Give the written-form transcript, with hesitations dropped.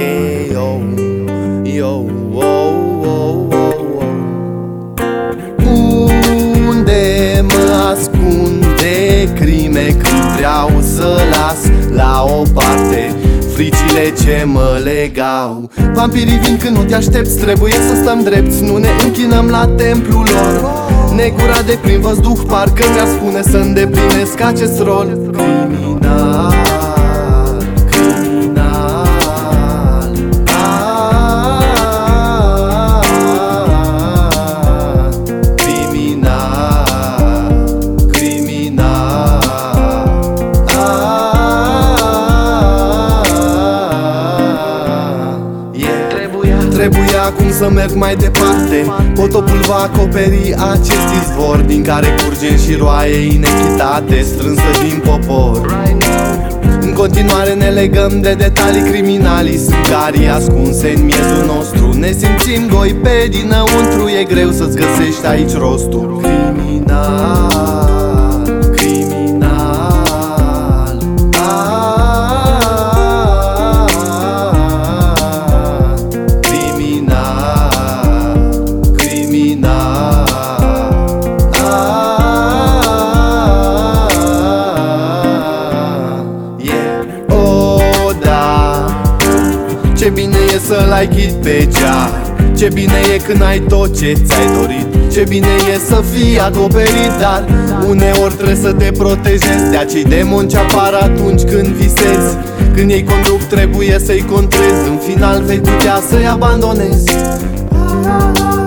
yo, yo, oh, oh, oh, oh. Unde mă ascund de crime când vreau să las la o parte fricile ce mă legau? Vampirii vin când nu te aștepți, trebuie să stăm drepți, nu ne închinăm la templul lor. Negura de prin văzduh, parcă mi-ar spune să îndeplinesc acest rol. Criminal, criminal, criminal, criminal, Trebuia acum să merg mai departe. Potopul va acoperi acest izvor din care curge și roaie inechitate strânsă din popor. În continuare ne legăm de detalii criminali, sângarii ascunse în miezul nostru. Ne simțim goi pe dinăuntru, e greu să-ți găsești aici rostul. Criminal, criminal, ce bine e să-l ai ghid pe geam, ce bine e când ai tot ce ți-ai dorit, ce bine e să fii acoperit, dar uneori trebuie să te protejezi de acei demoni ce apar atunci când visezi. Când ei conduc trebuie să-i contrezi, în final vei putea să-i abandonezi.